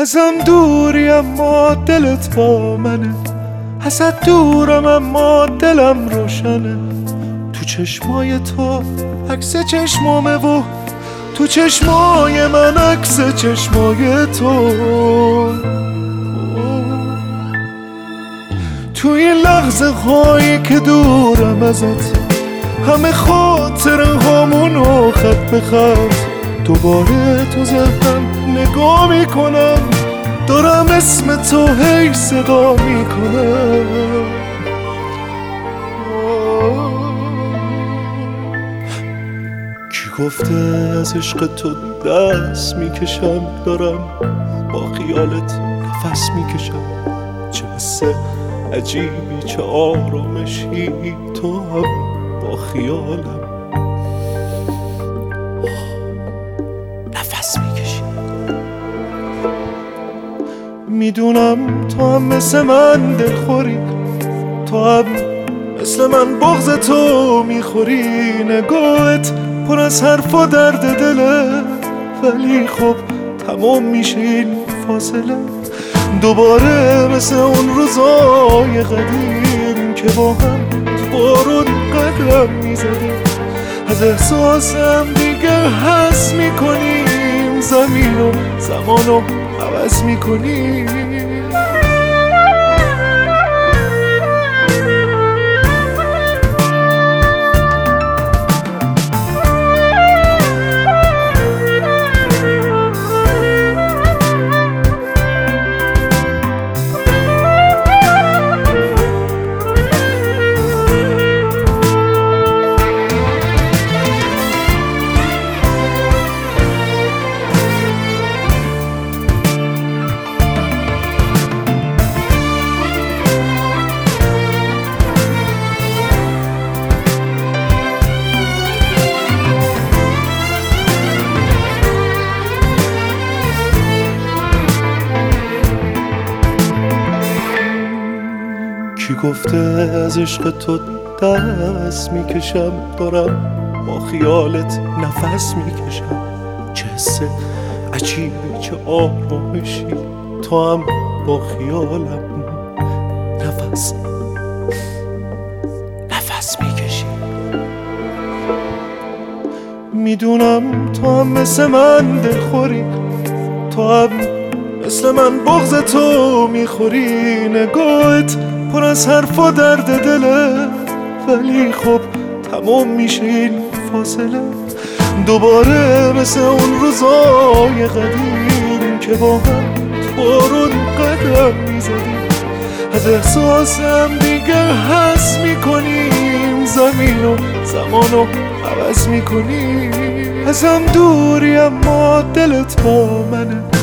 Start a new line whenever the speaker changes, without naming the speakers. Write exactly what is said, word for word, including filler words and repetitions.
ازم دوری اما دلت با منه، ازت دورم اما دلم روشنه. تو چشمای تو عکس چشمامه و تو چشمای من عکس چشمای تو. تو این لحظه هایی که دورم ازت، همه خاطره هامونو خط به خط دوباره تو ذهنم نگاه میکنم، دارم اسم تو هی صدا میکنم. کی گفته از عشق تو دست میکشم، دارم با خیالت نفس میکشم. چه حس عجیبی، چه آرامشی، تو هم با خیالم نفس میکشی. میدونم تو هم مثل من دلخوری، تو هم مثل من بغض تو میخوری. نگاهت پر از حرف و درد دله، ولی خب تمام میشه این فاصله. دوباره مثل اون روزای قدیم که با هم بارون قدم میزدیم. از احساسم دیگه حس میکنیم، زمین و زمانو عوض میکنیم. کی گفته از عشق تو دست میکشم، دارم با خیالت نفس میکشم. چه حس عجیبی، چه آرامشی، تو هم با خیالم نفس نفس میکشی. میدونم تو هم مثل من دلخوری، تو هم مثل من بغض تو میخوری. نگاهت پر از حرف و درد دله، ولی خب تمام میشه این فاصله. دوباره مثل اون روزای قدیم که با هم بارون قدم میزدیم. از احساسم دیگه حس میکنیم، زمین و زمانو عوض میکنیم. ازم دوری اما دلت با منه،